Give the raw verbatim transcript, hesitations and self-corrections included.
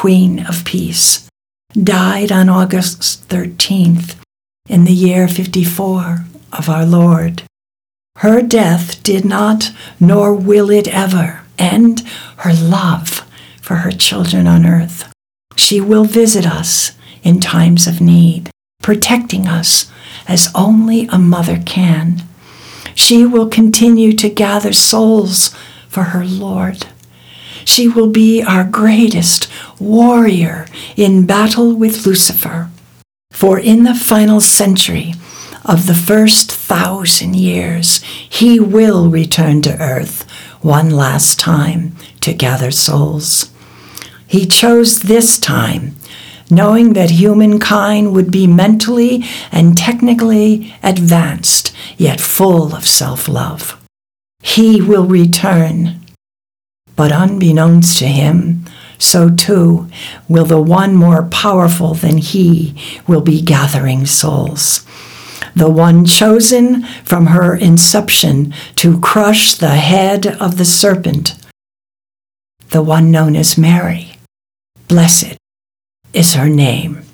Queen of Peace, died on August thirteenth in the year fifty-four of our Lord. Her death did not, nor will it ever, end her love for her children on earth. She will visit us in times of need, protecting us as only a mother can. She will continue to gather souls for her Lord. She will be our greatest warrior in battle with Lucifer. For in the final century of the first thousand years, he will return to earth one last time to gather souls. He chose this time, knowing that humankind would be mentally and technically advanced, yet full of self-love. He will return. But unbeknownst to him, so too will the one more powerful than he will be gathering souls. The one chosen from her inception to crush the head of the serpent, the one known as Mary. Blessed is her name.